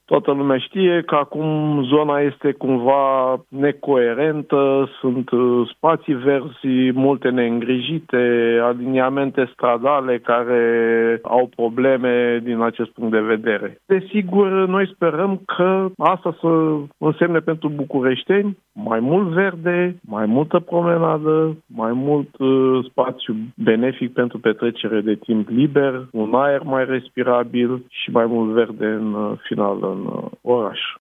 Toată lumea știe că acum zona este cumva necoerentă, sunt spații verzi, multe neîngrijite, aliniamente stradale care au probleme din acest punct de vedere. Desigur, noi sperăm că asta să însemne pentru bucureșteni mai mult verde, mai multă promenadă, mai mult spațiu benefic pentru petrecere de timp liber, un aer mai respirabil și mai mult verde în final în oraș.